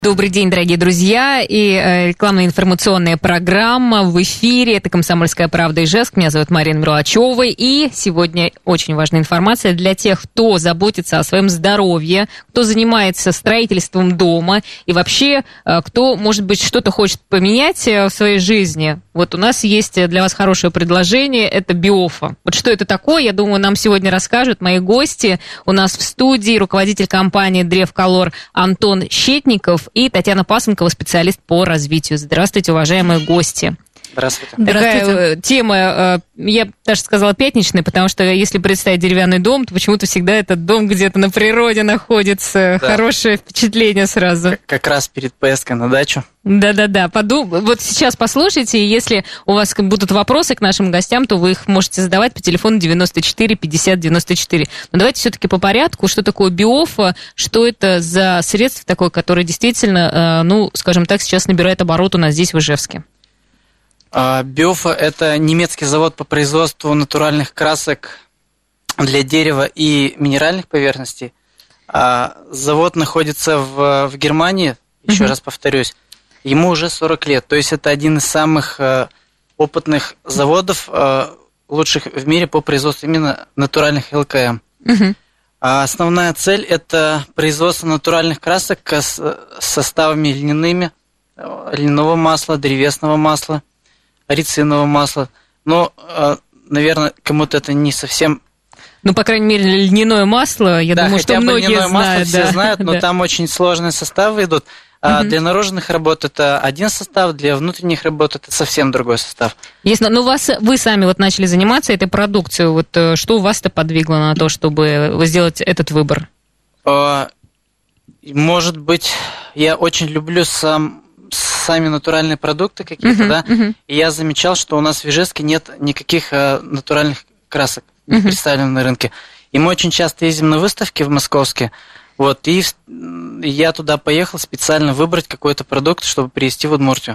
Добрый день, дорогие друзья, и рекламно-информационная программа в эфире. Это «Комсомольская правда» Ижевск. Меня зовут Марина Мирлачева, и сегодня очень важная информация для тех, кто заботится о своем здоровье, кто занимается строительством дома и вообще, кто, может быть, что-то хочет поменять в своей жизни. Вот у нас есть для вас хорошее предложение, это Биофа. Вот что это такое, я думаю, нам сегодня расскажут мои гости. У нас в студии руководитель компании «Древколор» Антон Щетников и Татьяна Пасынкова, специалист по развитию. Здравствуйте, уважаемые гости. Здравствуйте. Такая тема, я даже сказала, пятничная, потому что если представить деревянный дом, то почему-то всегда этот дом где-то на природе находится. Да. Хорошее впечатление сразу. Как раз перед поездкой на дачу. Да-да-да. Вот сейчас послушайте, и если у вас будут вопросы к нашим гостям, то вы их можете задавать по телефону 94 50 94. Но давайте все-таки по порядку. Что такое Биофа? Что это за средство такое, которое действительно, скажем так, сейчас набирает оборот у нас здесь в Ижевске? Биофа – это немецкий завод по производству натуральных красок для дерева и минеральных поверхностей. Завод находится в Германии, еще раз повторюсь, ему уже 40 лет. То есть это один из самых опытных заводов, лучших в мире по производству именно натуральных ЛКМ. Основная цель – это производство натуральных красок с составами льняного масла, древесного масла, рицинного масла. Но, наверное, кому-то это не совсем... по крайней мере, льняное масло, я думаю, что многие льняное знают. Масло все знают, но там очень сложные составы идут. Для наружных работ это один состав, для внутренних работ это совсем другой состав. Ясно. Но вы сами вот начали заниматься этой продукцией. Вот что вас-то подвигло на то, чтобы сделать этот выбор? Может быть, я очень люблю сами натуральные продукты какие-то, и я замечал, что у нас в Ижевске нет никаких натуральных красок представленных на рынке. И мы очень часто ездим на выставки в московские, и я туда поехал специально выбрать какой-то продукт, чтобы привезти в Удмуртию.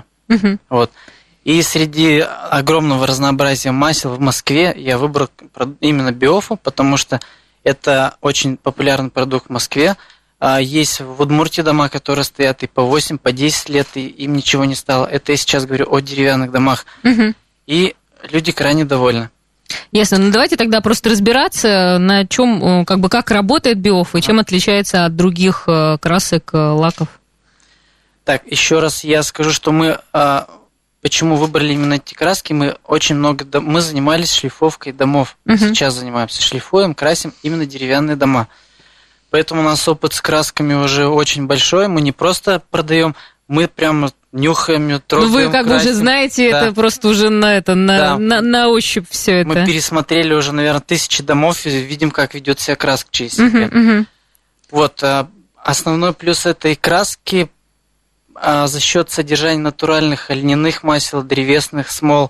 И среди огромного разнообразия масел в Москве я выбрал именно Биофу, потому что это очень популярный продукт в Москве. Есть в Удмуртии дома, которые стоят и по 8, по 10 лет, и им ничего не стало. Это я сейчас говорю о деревянных домах. И люди крайне довольны. Ясно. Давайте тогда просто разбираться, на чем, как работает Биофа и чем отличается от других красок, лаков. Так, еще раз я скажу, что мы, почему выбрали именно эти краски, мы занимались шлифовкой домов. Сейчас занимаемся, шлифуем, красим именно деревянные дома. Поэтому у нас опыт с красками уже очень большой. Мы не просто продаем, мы прямо нюхаем, трогаем, вы как бы уже знаете, это просто уже на ощупь все это. Мы пересмотрели уже, наверное, 1000 домов и видим, как ведет себя краска через себя. Основной плюс этой краски за счет содержания натуральных льняных масел, древесных смол,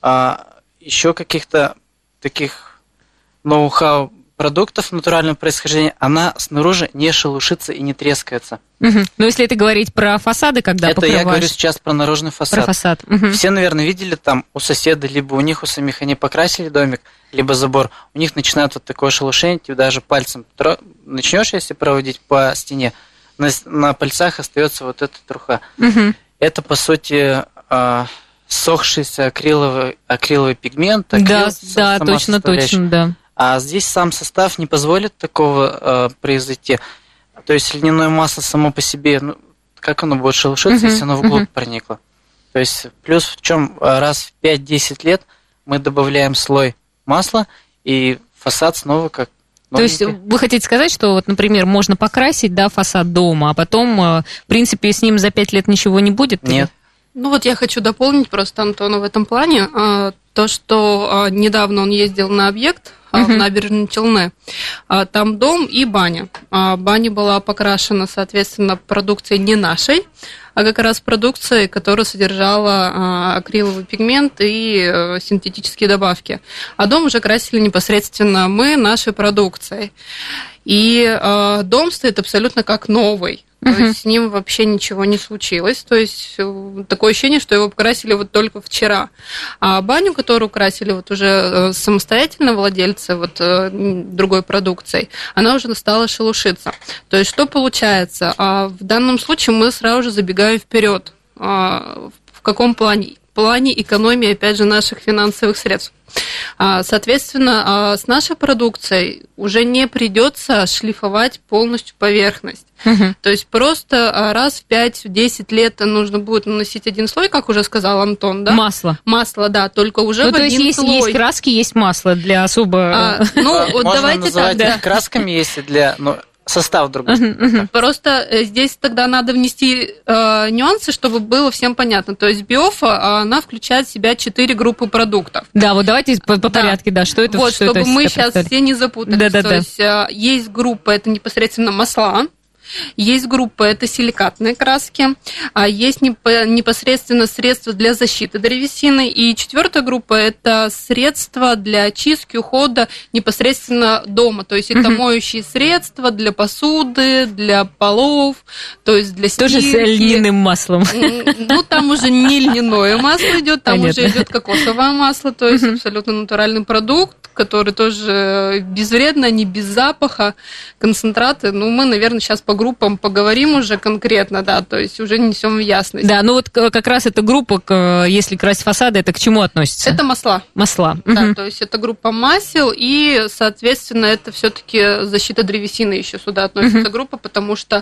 еще каких-то таких ноу-хау продуктов натурального происхождения, она снаружи не шелушится и не трескается. Но если это говорить про фасады, когда покрываешь... Это я говорю сейчас про наружный фасад. Про фасад. Все, наверное, видели там у соседа, либо у них у самих они покрасили домик, либо забор, у них начинает вот такое шелушение, ты даже пальцем начнешь, если проводить по стене, на пальцах остается вот эта труха. Это, по сути, сохшийся акриловый пигмент. Да, точно, да. А здесь сам состав не позволит такого произойти. То есть льняное масло само по себе, как оно будет шелушиться, если оно вглубь проникло. То есть плюс в чем раз в 5-10 лет мы добавляем слой масла, и фасад снова как новенький. То есть вы хотите сказать, что, вот, например, можно покрасить фасад дома, а потом, в принципе, с ним за 5 лет ничего не будет? Нет. Я хочу дополнить просто Антона в этом плане. То, что недавно он ездил на объект в Набережной Челны. Там дом и баня. Баня была покрашена, соответственно, продукцией не нашей, а как раз продукцией, которая содержала акриловый пигмент и синтетические добавки. А дом уже красили непосредственно мы нашей продукцией. И дом стоит абсолютно как новый. То есть с ним вообще ничего не случилось. То есть такое ощущение, что его покрасили вот только вчера. А баню, которую красили вот уже самостоятельно владельцы вот другой продукцией, она уже стала шелушиться. То есть что получается? В данном случае мы сразу же забегаем вперед. В каком плане? В плане экономии, опять же, наших финансовых средств. Соответственно, с нашей продукцией уже не придется шлифовать полностью поверхность. То есть просто раз в 5-10 лет нужно будет наносить один слой, как уже сказал Антон, да? Масло, да, только уже в один слой. Есть краски, есть масло для особо... Вот давайте так, да. Красками есть для... Состав другой. Просто здесь тогда надо внести нюансы, чтобы было всем понятно. То есть Биофа, она включает в себя 4 группы продуктов. Да, вот давайте по порядке, да, что это? Вот, чтобы мы сейчас все не запутались. То есть есть группа, это непосредственно масла. Есть группа, это силикатные краски, есть непосредственно средства для защиты древесины, и 4-я группа – это средства для очистки, ухода непосредственно дома, то есть это моющие средства для посуды, для полов, то есть для стирки. Тоже с льняным маслом. Ну, там уже не льняное масло идет, там уже идет кокосовое масло, то есть абсолютно натуральный продукт, который тоже безвредно, не без запаха, концентраты. Ну, мы, наверное, сейчас по группам поговорим уже конкретно, да, то есть уже несем в ясность. Да, ну вот как раз эта группа, если красить фасады, это к чему относится? Это масла. Масла. Да, то есть это группа масел, и, соответственно, это все-таки защита древесины еще сюда относится группа, потому что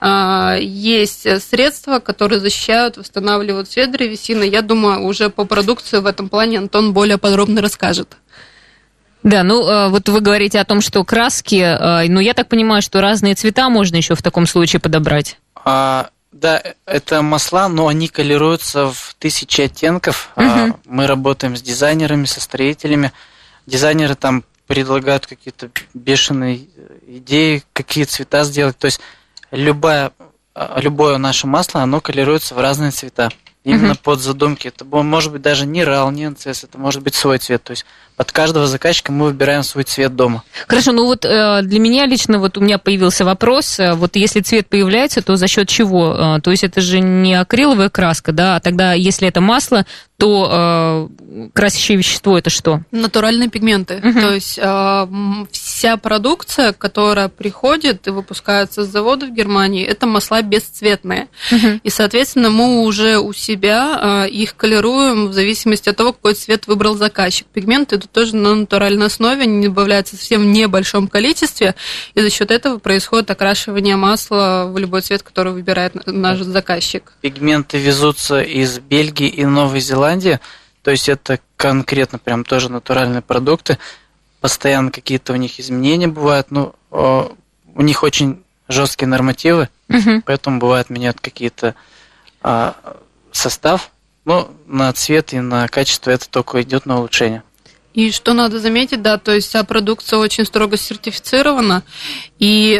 есть средства, которые защищают, восстанавливают цвет древесины. Я думаю, уже по продукции в этом плане Антон более подробно расскажет. Да, ну вот вы говорите о том, что краски, ну я так понимаю, что разные цвета можно еще в таком случае подобрать. Да, это масла, но они колируются в 1000 оттенков. Мы работаем с дизайнерами, со строителями. Дизайнеры там предлагают какие-то бешеные идеи, какие цвета сделать. То есть любое наше масло, оно колируется в разные цвета. Именно под задумки. Это может быть даже не RAL, не NCS, это может быть свой цвет. То есть под каждого заказчика мы выбираем свой цвет дома. Хорошо, ну вот для меня лично вот у меня появился вопрос, вот если цвет появляется, то за счет чего? То есть это же не акриловая краска, да, а тогда если это масло, то красящее вещество это что? Натуральные пигменты. То есть вся продукция, которая приходит и выпускается с завода в Германии, это масла бесцветные. И, соответственно, мы уже у себя их колируем в зависимости от того, какой цвет выбрал заказчик. Пигменты идут тоже на натуральной основе, они добавляются совсем в небольшом количестве, и за счет этого происходит окрашивание масла в любой цвет, который выбирает наш заказчик. Пигменты везутся из Бельгии и Новой Зеландии, то есть это конкретно прям тоже натуральные продукты. Постоянно какие-то у них изменения бывают, но у них очень жесткие нормативы, поэтому бывает меняют какие-то состав, но на цвет и на качество это только идет на улучшение. И что надо заметить, да, то есть вся продукция очень строго сертифицирована, и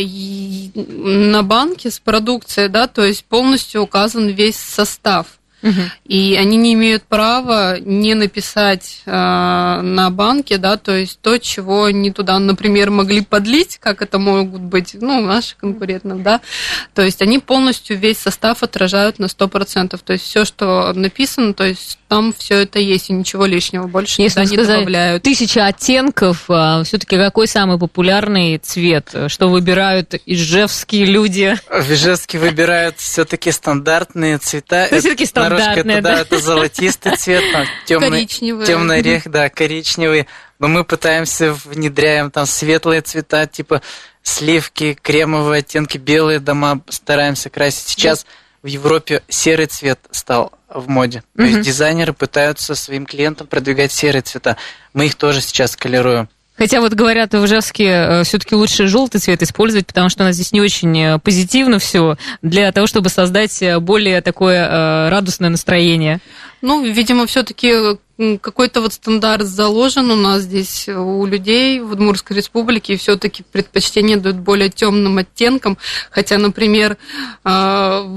на банке с продукцией, да, то есть полностью указан весь состав. И они не имеют права не написать на банке, да, то есть то, чего они туда, например, могли подлить, как это могут быть, ну, наши конкурентов, да, то есть они полностью весь состав отражают на 100%, то есть все, что написано, то есть там все это есть, и ничего лишнего больше туда не добавляют. 1000 оттенков, все-таки какой самый популярный цвет, что выбирают ижевские люди? В Ижевске выбирают все-таки стандартные цвета. Все-таки стандартные. Это золотистый цвет, темный орех, да, коричневый. Но мы пытаемся внедряем там светлые цвета, типа сливки, кремовые оттенки, белые дома стараемся красить. Сейчас в Европе серый цвет стал в моде. То есть дизайнеры пытаются своим клиентам продвигать серые цвета. Мы их тоже сейчас колируем. Хотя вот говорят, в Ижевске все-таки лучше желтый цвет использовать, потому что у нас здесь не очень позитивно все, для того, чтобы создать более такое радостное настроение. Ну, видимо, все-таки какой-то вот стандарт заложен у нас здесь у людей в Удмуртской республике, и все-таки предпочтение дают более темным оттенкам. Хотя, например, в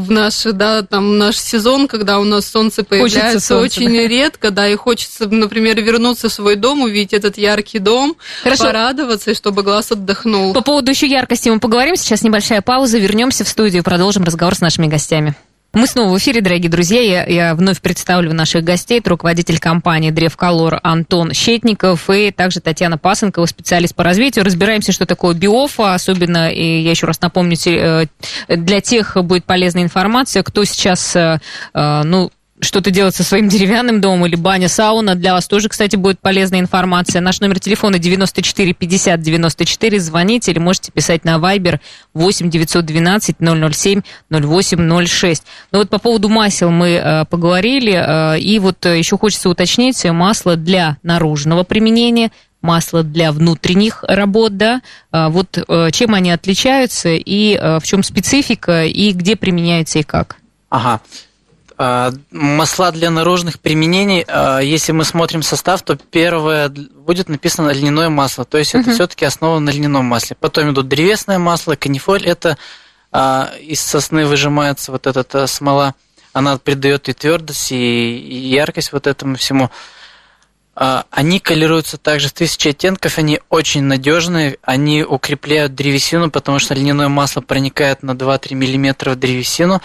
в наш сезон, когда у нас солнце появляется очень редко, да, и хочется, например, вернуться в свой дом, увидеть этот яркий дом, порадоваться, и чтобы глаз отдохнул. По поводу еще яркости мы поговорим. Сейчас небольшая пауза, вернемся в студию, продолжим разговор с нашими гостями. Мы снова в эфире, дорогие друзья. Я вновь представлю наших гостей. Это руководитель компании «Древколор» Антон Щетников и также Татьяна Пасынкова, специалист по развитию. Разбираемся, что такое биофа, особенно, и я еще раз напомню, для тех будет полезная информация, кто сейчас, что-то делать со своим деревянным домом или баня, сауна. Для вас тоже, кстати, будет полезная информация. Наш номер телефона 94 50 94. Звоните или можете писать на Viber 8 912 007 0806. Но вот по поводу масел мы поговорили. И вот еще хочется уточнить: масло для наружного применения, масло для внутренних работ, да? Вот чем они отличаются и в чем специфика, и где применяются и как? Ага. Масла для наружных применений, если мы смотрим состав, то первое будет написано льняное масло, то есть это все-таки основано на льняном масле. Потом идут древесное масло, канифоль, это из сосны выжимается вот эта смола, она придает и твердость, и яркость вот этому всему. Они колируются также в 1000 оттенков, они очень надежные, они укрепляют древесину, потому что льняное масло проникает на 2-3 мм в древесину.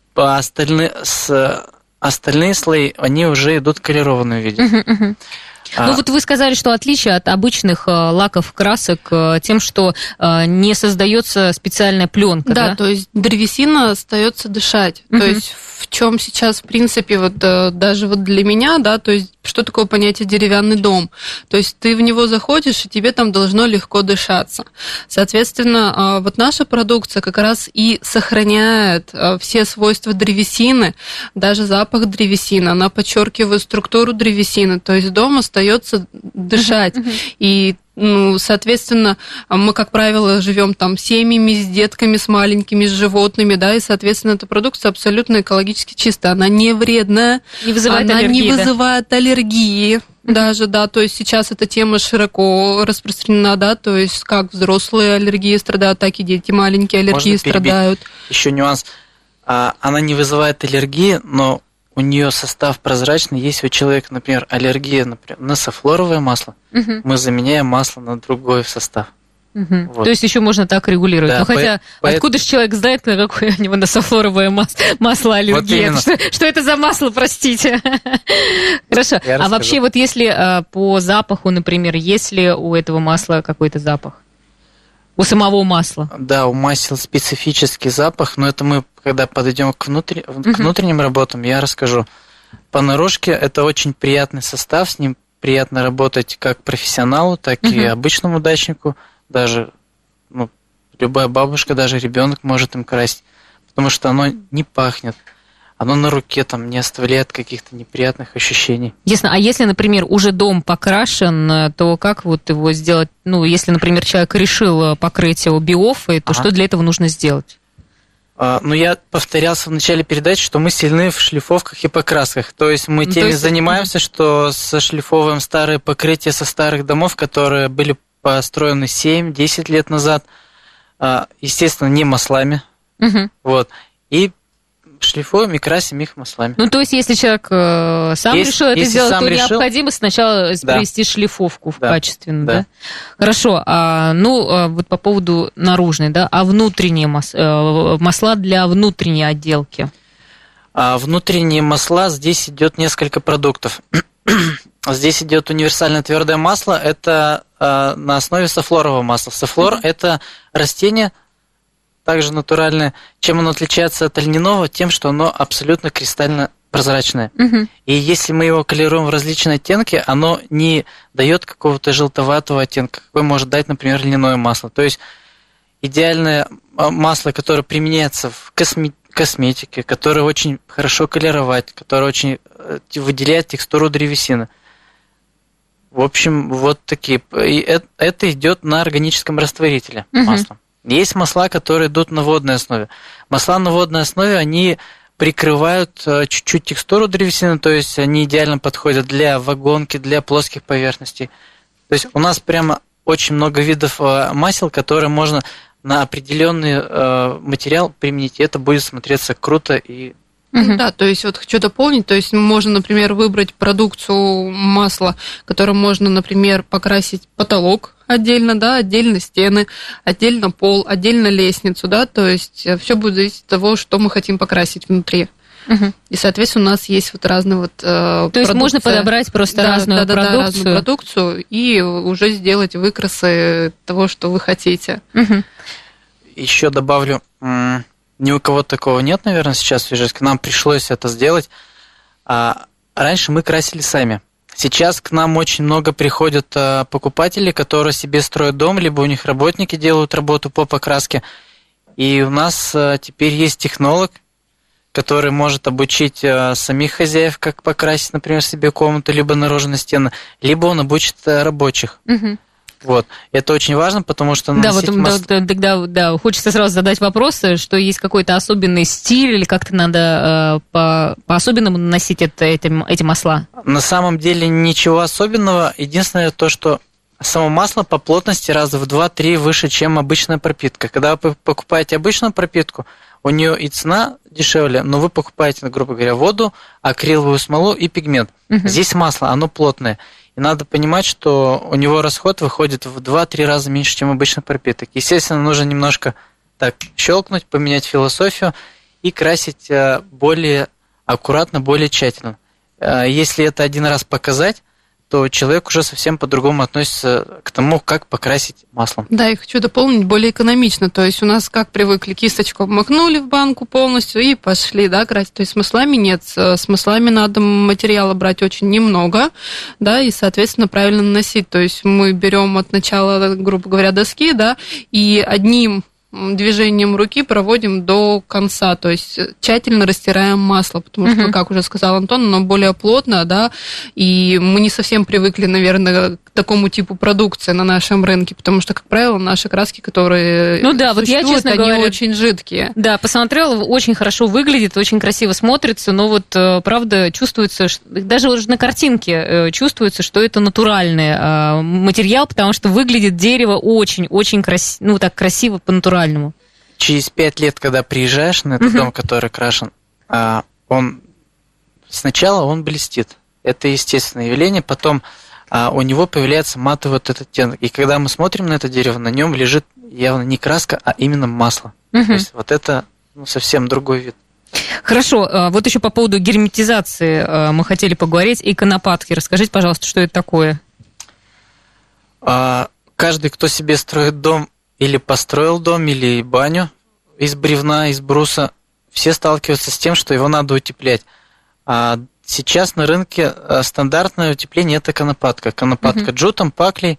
Остальные слои, они уже идут в колерованном виде. Вот вы сказали, что отличие от обычных лаков, красок тем, что не создается специальная пленка. Да, то есть древесина остается дышать. То есть в чем сейчас, в принципе, вот даже вот для меня, да, то есть что такое понятие деревянный дом? То есть ты в него заходишь, и тебе там должно легко дышаться. Соответственно, вот наша продукция как раз и сохраняет все свойства древесины, даже запах древесины, она подчеркивает структуру древесины, то есть дом остается дышать. И соответственно, мы, как правило, живем там семьями, с детками, с маленькими, с животными, да, и, соответственно, эта продукция абсолютно экологически чистая, она не вредная, не вызывает она аллергии, не вызывает аллергии. Даже, да, то есть сейчас эта тема широко распространена, да, то есть как взрослые аллергии страдают, так и дети маленькие аллергии страдают. Еще нюанс, она не вызывает аллергии, но у нее состав прозрачный. Если у человека, например, аллергия, например, на софлоровое масло, мы заменяем масло на другой состав. Вот. То есть еще можно так регулировать. Да, хотя откуда же человек знает, на какое у него на софлоровое масло аллергия? Вот что это за масло, простите? Хорошо. А вообще вот если по запаху, например, есть ли у этого масла какой-то запах? У самого масла? Да, у масел специфический запах, но это мы, когда подойдем к внутренним работам, я расскажу. По наружке это очень приятный состав, с ним приятно работать как профессионалу, так и обычному дачнику. Даже любая бабушка, даже ребенок может им красить, потому что оно не пахнет. Оно на руке там не оставляет каких-то неприятных ощущений. Ясно. А если, например, уже дом покрашен, то как вот его сделать? Если, например, человек решил покрыть его биофой, то что для этого нужно сделать? Я повторялся в начале передачи, что мы сильны в шлифовках и покрасках. То есть мы занимаемся, что сошлифовываем старые покрытия со старых домов, которые были построены 7-10 лет назад. Естественно, не маслами. Вот. И шлифуем и красим их маслами. То есть, если человек сам решил это сделать, то необходимо сначала провести шлифовку качественно, да? Хорошо. Вот по поводу наружной, да, а внутренние масла для внутренней отделки? Внутренние масла, здесь идет несколько продуктов. Здесь идет универсальное твердое масло, это на основе софлорового масла. Софлор – это растение, также натуральное. Чем оно отличается от льняного? Тем, что оно абсолютно кристально прозрачное. И если мы его колируем в различные оттенки, оно не дает какого-то желтоватого оттенка, какой может дать, например, льняное масло. То есть идеальное масло, которое применяется в косметике, которое очень хорошо колеровать, которое очень выделяет текстуру древесины. В общем, вот такие. И это идет на органическом растворителе масло. Есть масла, которые идут на водной основе. Масла на водной основе, они прикрывают чуть-чуть текстуру древесины, то есть они идеально подходят для вагонки, для плоских поверхностей. То есть у нас прямо очень много видов масел, которые можно на определенный материал применить, и это будет смотреться круто и... Да, то есть вот хочу дополнить, то есть можно, например, выбрать продукцию масла, которым можно, например, покрасить потолок отдельно, да, отдельно стены, отдельно пол, отдельно лестницу, да, то есть все будет зависеть от того, что мы хотим покрасить внутри. И, соответственно, у нас есть вот разные вот То есть можно подобрать просто разную продукцию и уже сделать выкрасы того, что вы хотите. Еще добавлю, ни у кого такого нет, наверное, сейчас в Ижевске. Нам пришлось это сделать. Раньше мы красили сами. Сейчас к нам очень много приходят покупателей, которые себе строят дом, либо у них работники делают работу по покраске. И у нас теперь есть технолог, который может обучить самих хозяев, как покрасить, например, себе комнату, либо наружные стены, либо он обучит рабочих. Вот. Это очень важно, потому что... Да, хочется сразу задать вопрос, что есть какой-то особенный стиль, или как-то надо по-особенному наносить эти масла? На самом деле ничего особенного. Единственное то, что само масло по плотности раза в 2-3 выше, чем обычная пропитка. Когда вы покупаете обычную пропитку, у нее и цена дешевле, но вы покупаете, грубо говоря, воду, акриловую смолу и пигмент. Здесь масло, оно плотное. И надо понимать, что у него расход выходит в 2-3 раза меньше, чем обычных пропиток. Естественно, нужно немножко так щелкнуть, поменять философию и красить более аккуратно, более тщательно. Если это один раз показать, то человек уже совсем по-другому относится к тому, как покрасить маслом. Да, и хочу дополнить, более экономично. То есть у нас как привыкли, кисточку обмакнули в банку полностью и пошли, да, красить. То есть с маслами нет. С маслами надо материала брать очень немного, да, и, соответственно, правильно наносить. То есть мы берем от начала, грубо говоря, доски, да, и одним движением руки проводим до конца, то есть тщательно растираем масло, потому что, как уже сказал Антон, оно более плотно, да, и мы не совсем привыкли, наверное, к такому типу продукции на нашем рынке, потому что, как правило, наши краски, которые вот я, честно они говоря, очень жидкие. Да, посмотрела, очень хорошо выглядит, очень красиво смотрится, но вот, правда, чувствуется, даже уже на картинке чувствуется, что это натуральный материал, потому что выглядит дерево очень-очень красиво по-натуральному. Через 5 лет, когда приезжаешь на этот дом, который крашен, сначала он блестит. Это естественное явление. Потом у него появляется матовый вот этот оттенок. И когда мы смотрим на это дерево, на нем лежит явно не краска, а именно масло. То есть вот это совсем другой вид. Хорошо. Вот еще по поводу герметизации мы хотели поговорить. И конопатки. Расскажите, пожалуйста, что это такое? Каждый, кто себе строит дом, или построил дом, или баню из бревна, из бруса, все сталкиваются с тем, что его надо утеплять. А сейчас на рынке стандартное утепление – это конопатка. Конопатка джутом, паклей.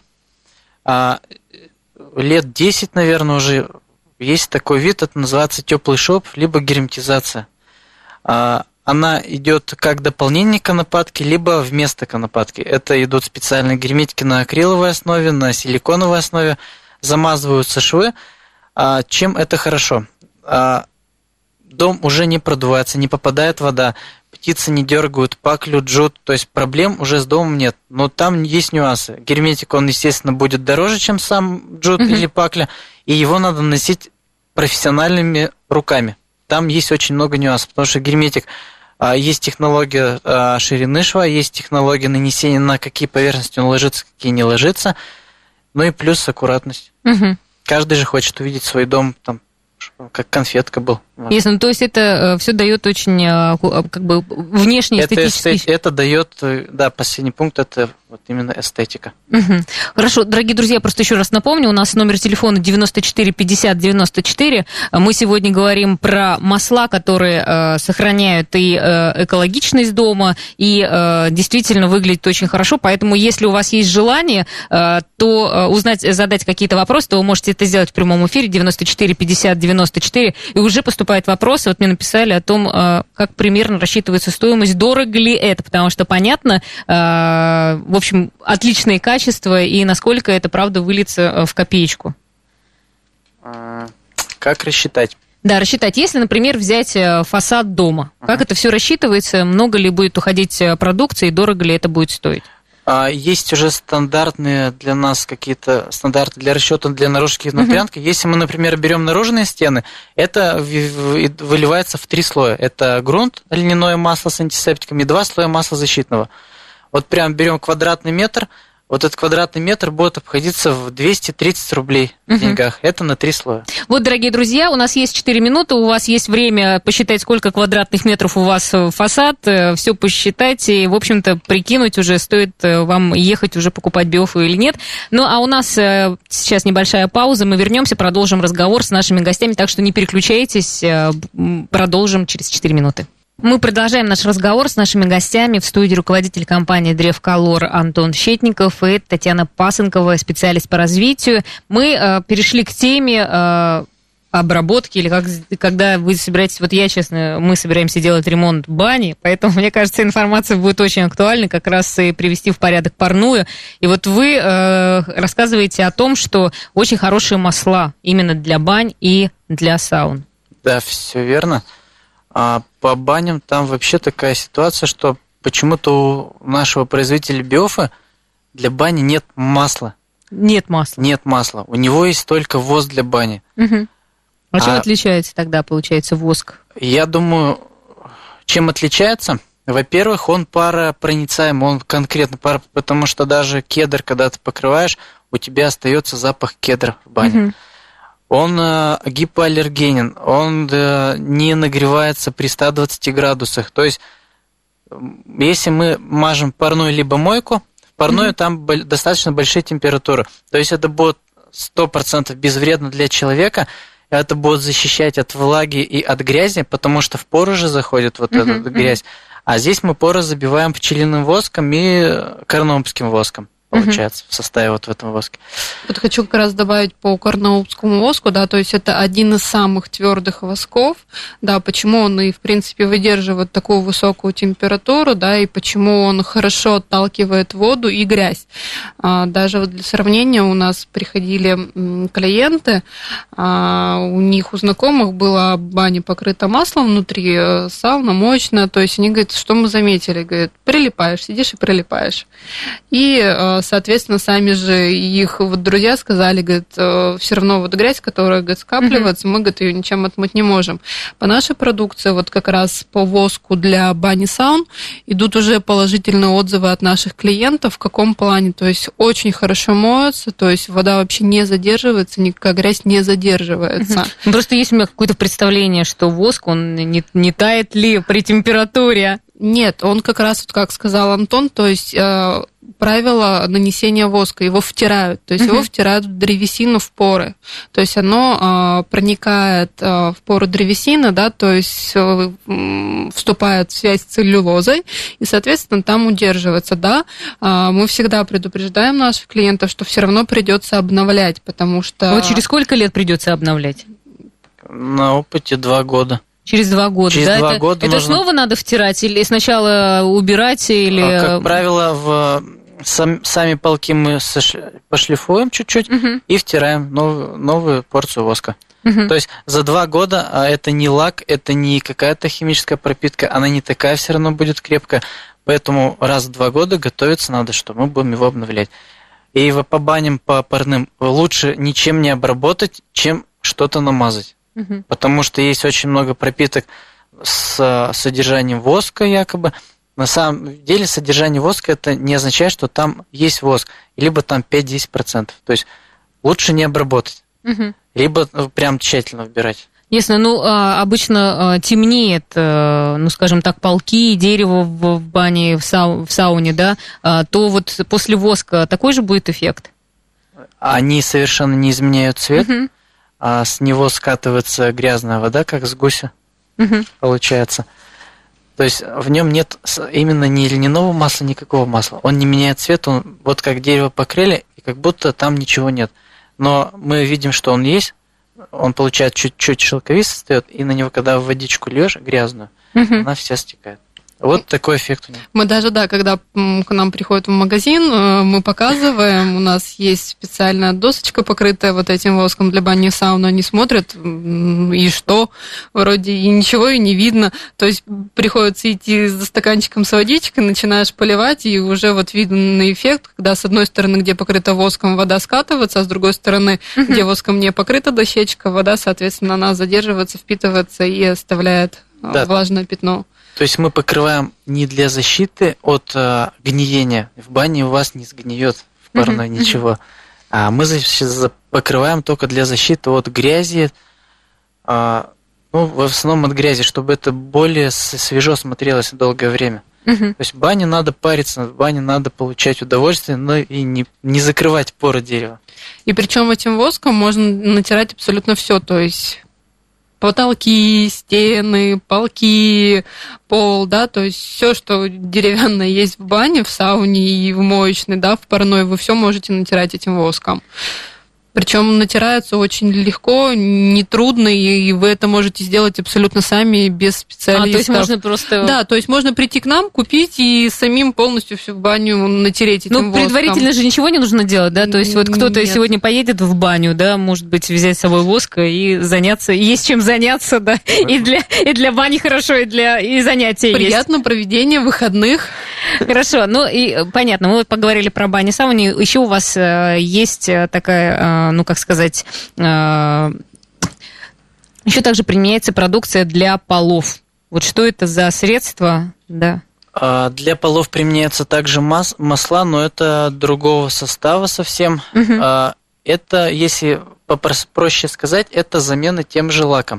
Лет 10, наверное, уже есть такой вид, это называется теплый шов, либо герметизация. Она идет как дополнение конопатки, либо вместо конопатки. Это идут специальные герметики на акриловой основе, на силиконовой основе, замазываются швы. Чем это хорошо? Дом уже не продувается, не попадает вода, птицы не дергают, паклю, джут, то есть проблем уже с домом нет. Но там есть нюансы. Герметик, он, естественно, будет дороже, чем сам джут или пакля, и его надо носить профессиональными руками. Там есть очень много нюансов, потому что герметик, есть технология ширины шва, есть технология нанесения, на какие поверхности он ложится, какие не ложится. Ну и плюс аккуратность. Каждый же хочет увидеть свой дом там, как конфетка был. Ясно, то есть это все дает очень как бы внешний эстетический... Это дает, да, последний пункт, это вот именно эстетика. Хорошо, дорогие друзья, просто еще раз напомню, у нас номер телефона 94 50 94. Мы сегодня говорим про масла, которые сохраняют и экологичность дома, и действительно выглядят очень хорошо, поэтому если у вас есть желание, то задать какие-то вопросы, то вы можете это сделать в прямом эфире 94 50 94, и уже поступают вопросы, вот мне написали о том, как примерно рассчитывается стоимость, дорого ли это, потому что понятно, в общем, отличные качества, и насколько это, правда, выльется в копеечку. Как рассчитать? Да, рассчитать. Если, например, взять фасад дома, как это все рассчитывается, много ли будет уходить продукции, дорого ли это будет стоить? Есть уже стандартные для нас какие-то стандарты для расчета для наружки и внутрянки. Если мы, например, берем наружные стены, это выливается в 3 слоя. Это грунт, льняное масло с антисептиками и 2 слоя масла защитного. Вот прям берем квадратный метр, вот этот квадратный метр будет обходиться в 230 рублей в деньгах. Это на 3 слоя. Вот, дорогие друзья, у нас есть 4 минуты, у вас есть время посчитать, сколько квадратных метров у вас фасад, все посчитать и, в общем-то, прикинуть уже, стоит вам ехать уже покупать биофу или нет. Ну, а у нас сейчас небольшая пауза, мы вернемся, продолжим разговор с нашими гостями, так что не переключайтесь, продолжим через 4 минуты. Мы продолжаем наш разговор с нашими гостями. В студии руководитель компании «Древколор» Антон Щетников и Татьяна Пасынкова, специалист по развитию. Мы перешли к теме обработки, или когда вы собираетесь, вот я, честно, мы собираемся делать ремонт бани, поэтому, мне кажется, информация будет очень актуальна, как раз и привести в порядок парную. И вот вы рассказываете о том, что очень хорошие масла именно для бань и для саун. Да, все верно. По баням там вообще такая ситуация, что почему-то у нашего производителя биофы для бани нет масла. Нет масла. Нет масла. У него есть только воск для бани. Угу. А чем отличается тогда, получается, воск? Я думаю, чем отличается? Во-первых, он паропроницаемый, он конкретно потому что даже кедр, когда ты покрываешь, у тебя остается запах кедра в бане. Угу. Он гипоаллергенен, он не нагревается при 120 градусах. То есть, если мы мажем парную либо мойку, в парную там достаточно большие температуры. То есть, это будет 100% безвредно для человека, это будет защищать от влаги и от грязи, потому что в поры же заходит вот эта грязь. А здесь мы поры забиваем пчелиным воском и карнаупским воском. Получается, в составе вот в этом воске. Вот хочу как раз добавить по карнаупскому воску, да, то есть это один из самых твердых восков, да, почему он и, в принципе, выдерживает такую высокую температуру, да, и почему он хорошо отталкивает воду и грязь. Даже вот для сравнения у нас приходили клиенты, у них, у знакомых была баня покрыта маслом внутри, сауна моечная, то есть они говорят, что мы заметили, говорят, прилипаешь, сидишь и прилипаешь. И соответственно, сами же их вот друзья сказали, говорят, все равно вот грязь, которая, говорит, скапливается, мы, говорит, ее ничем отмыть не можем. По нашей продукции, вот как раз по воску для бани саун идут уже положительные отзывы от наших клиентов. В каком плане? То есть очень хорошо моются, то есть вода вообще не задерживается, никакая грязь не задерживается. Просто есть у меня какое-то представление, что воск, он не тает ли при температуре? Нет, он как раз, вот как сказал Антон, то есть правило нанесения воска, его втирают, то есть его втирают в древесину в поры, то есть оно проникает в поры древесины, да, то есть вступает в связь с целлюлозой и, соответственно, там удерживается, да. Мы всегда предупреждаем наших клиентов, что все равно придется обновлять, потому что... Вот через сколько лет придется обновлять? На опыте 2 года. Через 2 года, через да? 2 года это снова надо втирать или сначала убирать, или... Как правило, сами полки мы пошлифуем чуть-чуть и втираем новую порцию воска. То есть за 2 года, а это не лак, это не какая-то химическая пропитка, она не такая все равно будет крепкая, поэтому раз в 2 года готовиться надо, что мы будем его обновлять. И по баням, по парным лучше ничем не обработать, чем что-то намазать. Потому что есть очень много пропиток с содержанием воска якобы. На самом деле содержание воска это не означает, что там есть воск, либо там 5-10%. То есть лучше не обработать, либо прям тщательно выбирать. Ясно. Ну, обычно темнеет, ну, скажем так, полки, дерево в бане, в сауне, да, то вот после воска такой же будет эффект? Они совершенно не изменяют цвет. А с него скатывается грязная вода, как с гуся, получается. То есть в нем нет именно ни льняного масла, никакого масла. Он не меняет цвет, он вот как дерево покрыли, и как будто там ничего нет. Но мы видим, что он есть, он получает чуть-чуть шелковистость, и на него, когда в водичку льешь грязную, она вся стекает. Вот такой эффект у него. Мы даже, да, когда к нам приходят в магазин, мы показываем, у нас есть специальная досочка, покрытая вот этим воском для бани и сауны, они смотрят, и что? Вроде и ничего и не видно. То есть приходится идти за стаканчиком с водичкой, начинаешь поливать, и уже вот виден эффект, когда с одной стороны, где покрыта воском, вода скатывается, а с другой стороны, где воском не покрыта дощечка, вода, соответственно, она задерживается, впитывается и оставляет влажное пятно. То есть мы покрываем не для защиты от гниения. В бане у вас не сгниет в парной ничего. А мы покрываем только для защиты от грязи, в основном от грязи, чтобы это более свежо смотрелось долгое время. То есть в бане надо париться, в бане надо получать удовольствие, но и не закрывать поры дерева. И причем этим воском можно натирать абсолютно все, то есть потолки, стены, полки, пол, да, то есть все, что деревянное есть в бане, в сауне и в моечной, да, в парной, вы все можете натирать этим воском. Причем натирается очень легко, нетрудно, и вы это можете сделать абсолютно сами, без специалистов. То есть можно просто... Да, то есть можно прийти к нам, купить и самим полностью всю баню натереть этим воском. Предварительно же ничего не нужно делать, да? То есть вот кто-то сегодня поедет в баню, да, может быть, взять с собой воск и заняться, есть чем заняться, да, и для бани хорошо, и занятия есть. Приятного проведения выходных. Хорошо, и понятно, мы вот поговорили про бани, сауны, еще у вас есть такая... как сказать, еще также применяется продукция для полов. Вот что это за средство? Да. Для полов применяются также масла, но это другого состава совсем. Это, если проще сказать, это замена тем же лаком.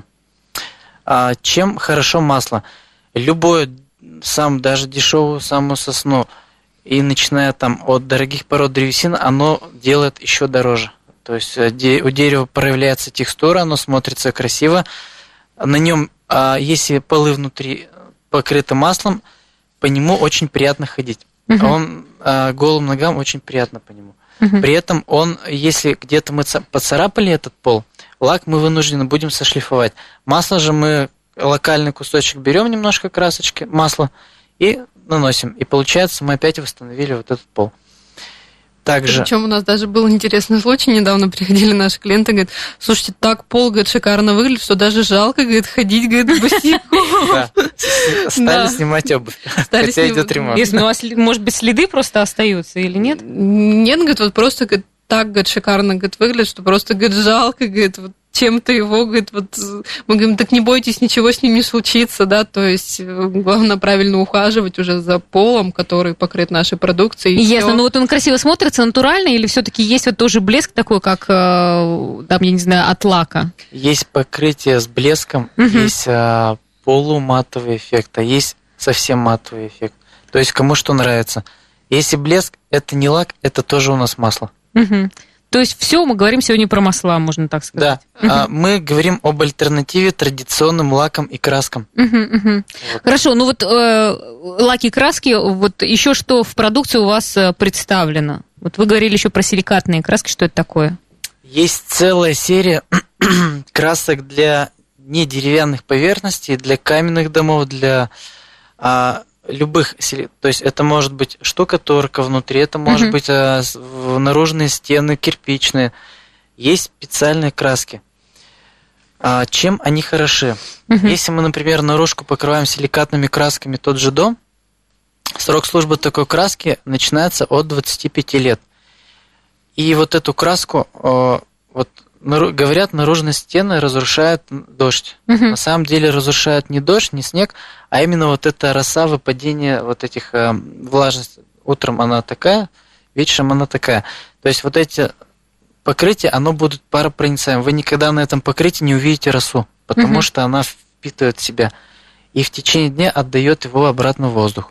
Чем хорошо масло? Любое, даже дешевую самую сосну, и начиная там от дорогих пород древесины, оно делает еще дороже. То есть у дерева проявляется текстура, оно смотрится красиво. На нем, если полы внутри покрыты маслом, по нему очень приятно ходить. Голым ногам очень приятно по нему. При этом если где-то мы поцарапали этот пол, лак мы вынуждены будем сошлифовать. Масло же мы локальный кусочек берем, немножко красочки, масла, и наносим. И получается, мы опять восстановили вот этот пол. Также... Причем у нас даже был интересный случай, недавно приходили наши клиенты, говорят, слушайте, так пол, говорит, шикарно выглядит, что даже жалко, говорит, ходить, говорит, босиком. Да, стали снимать обувь, хотя идет ремонт. Может быть, следы просто остаются или нет? Нет, говорит, вот просто, говорит, так, говорит, шикарно, говорит, выглядит, что просто, говорит, жалко, говорит, вот чем-то его, говорит, вот мы говорим, так не бойтесь, ничего с ним не случится, да, то есть главное правильно ухаживать уже за полом, который покрыт нашей продукцией. Ясно, но вот он красиво смотрится, натурально, или все-таки есть вот тоже блеск такой, как, там, я не знаю, от лака? Есть покрытие с блеском, есть полуматовый эффект, а есть совсем матовый эффект. То есть кому что нравится. Если блеск, это не лак, это тоже у нас масло. То есть все мы говорим сегодня про масла, можно так сказать. Да, мы говорим об альтернативе традиционным лакам и краскам. Вот. Хорошо, лаки и краски, вот еще что в продукции у вас представлено? Вот вы говорили еще про силикатные краски, что это такое? Есть целая серия красок для недеревянных поверхностей, для каменных домов, для любых, то есть это может быть штукатурка внутри, это может быть наружные стены кирпичные. Есть специальные краски. Чем они хороши? Если мы, например, наружку покрываем силикатными красками тот же дом, срок службы такой краски начинается от 25 лет. И вот эту краску, говорят, наружные стены разрушает дождь. На самом деле разрушает не дождь, не снег, а именно вот эта роса, выпадение вот этих влажностей. Утром она такая, вечером она такая. То есть вот эти покрытия, оно будет паропроницаемым. Вы никогда на этом покрытии не увидите росу, потому что она впитывает в себя и в течение дня отдает его обратно в воздух.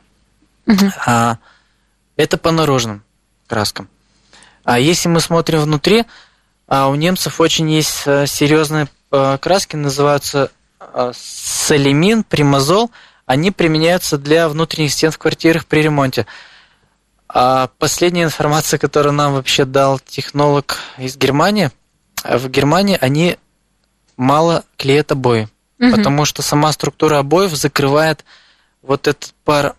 Это по наружным краскам. А если мы смотрим внутри, у немцев очень есть серьезные краски, называются солимин, примазол. Они применяются для внутренних стен в квартирах при ремонте. Последняя информация, которую нам вообще дал технолог из Германии, в Германии они мало клеят обои, потому что сама структура обоев закрывает вот этот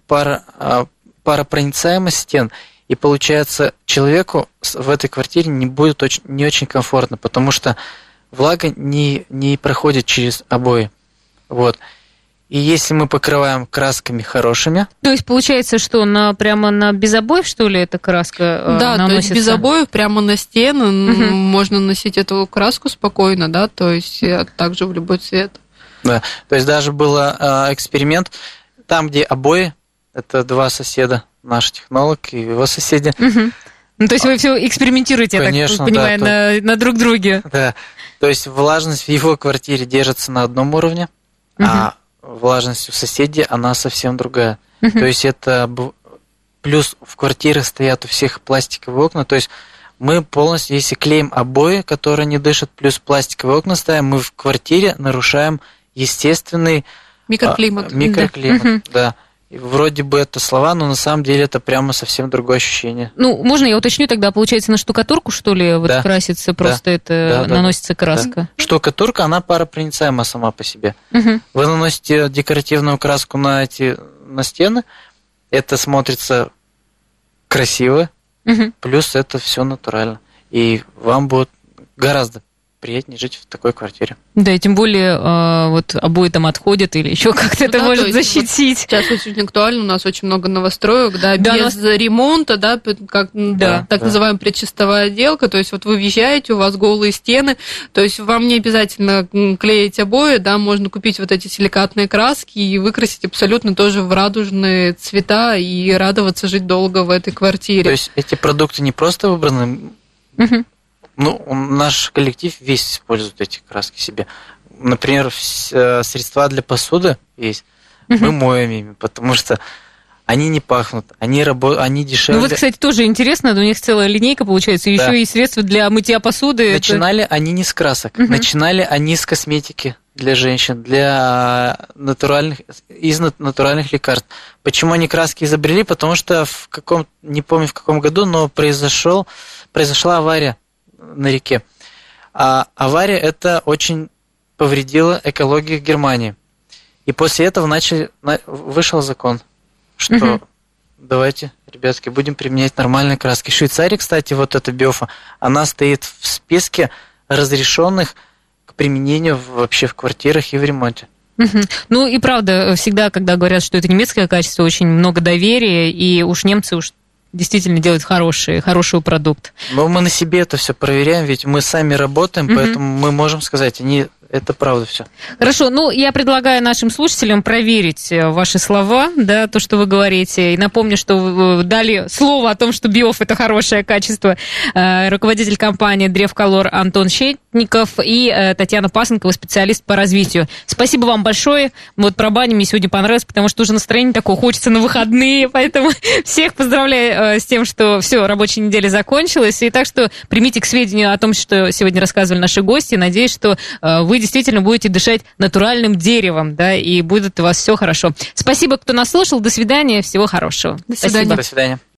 паропроницаемость стен, и получается, человеку в этой квартире не будет не очень комфортно, потому что влага не проходит через обои. Вот. И если мы покрываем красками хорошими... То есть получается, что прямо на без обоев, что ли, эта краска да, наносится? То есть без обоев прямо на стены можно носить эту краску спокойно, да, то есть также в любой цвет. Да, то есть даже был эксперимент, там, где обои, это два соседа, наш технолог и его соседи. Ну, то есть вы все экспериментируете, конечно, я так понимаю, да, на друг друге. Да, то есть влажность в его квартире держится на одном уровне, а влажность у соседей, она совсем другая. То есть это плюс в квартире стоят у всех пластиковые окна, то есть мы полностью, если клеим обои, которые не дышат, плюс пластиковые окна ставим, мы в квартире нарушаем естественный микроклимат. Да. И вроде бы это слова, но на самом деле это прямо совсем другое ощущение. Ну, можно я уточню тогда, получается, на штукатурку, что ли, вот красится, просто это наносится краска? Да. Штукатурка, она паропроницаема сама по себе. Вы наносите декоративную краску на стены, это смотрится красиво, плюс это все натурально. И вам будет гораздо приятнее жить в такой квартире. Да, и тем более вот обои там отходят или еще как-то это может защитить. Вот сейчас очень актуально, у нас очень много новостроек, да, без ремонта, да, как так называемая предчистовая отделка, то есть вот вы въезжаете, у вас голые стены, то есть вам не обязательно клеить обои, да, можно купить вот эти силикатные краски и выкрасить абсолютно тоже в радужные цвета и радоваться жить долго в этой квартире. То есть эти продукты не просто выбраны, ну, наш коллектив весь использует эти краски себе. Например, средства для посуды есть. Мы моем ими, потому что они не пахнут, они дешевле. Ну вот, кстати, тоже интересно, у них целая линейка получается, еще и средства для мытья посуды. Начинали они не с красок, начинали они с косметики для женщин, из натуральных лекарств. Почему они краски изобрели? Потому что не помню в каком году, но произошла авария на реке. А авария это очень повредила экологию Германии. И после этого вышел закон, что давайте, ребятки, будем применять нормальные краски. В Швейцарии, кстати, вот эта Биофа, она стоит в списке разрешенных к применению вообще в квартирах и в ремонте. Ну и правда, всегда, когда говорят, что это немецкое качество, очень много доверия, и уж немцы действительно делают хороший продукт. Но мы на себе это все проверяем, ведь мы сами работаем, поэтому мы можем сказать, это правда все. Хорошо, ну я предлагаю нашим слушателям проверить ваши слова, да, то, что вы говорите. И напомню, что вы дали слово о том, что Биоф это хорошее качество. Руководитель компании Древколор Антон Щетников и Татьяна Пасынкова, специалист по развитию. Спасибо вам большое. Вот про баню мне сегодня понравилось, потому что уже настроение такое, хочется на выходные, поэтому всех поздравляю с тем, что все, рабочая неделя закончилась. И так что примите к сведению о том, что сегодня рассказывали наши гости. Надеюсь, что вы действительно будете дышать натуральным деревом, да, и будет у вас все хорошо. Спасибо, кто нас слушал. До свидания. Всего хорошего. До свидания. До свидания.